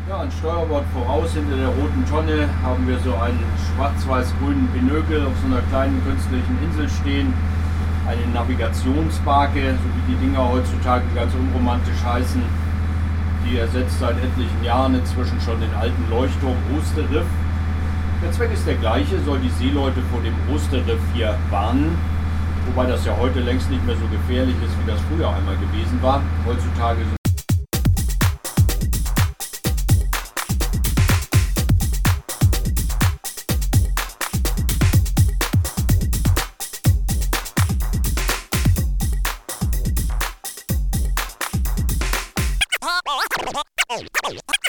Ja, ein Steuerbord voraus, hinter der roten Tonne haben wir so einen schwarz-weiß-grünen Pinökel auf so einer kleinen künstlichen Insel stehen. Eine Navigationsbarke, so wie die Dinger heutzutage ganz unromantisch heißen. Die ersetzt seit etlichen Jahren inzwischen schon den alten Leuchtturm Osterriff. Der Zweck ist der gleiche, soll die Seeleute vor dem Osterriff hier warnen. Wobei das ja heute längst nicht mehr so gefährlich ist, wie das früher einmal gewesen war. Heutzutage sind Oh,